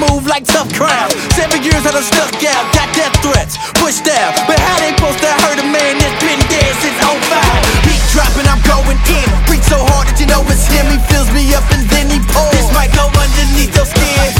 move like tough crowd. 7 years I done stuck out, got death threats, pushed out. But how they supposed to hurt a man that's been dead since '05? Beat dropping, I'm going in. Breathe so hard that you know it's him. He fills me up and then he pours. This might go underneath your skin.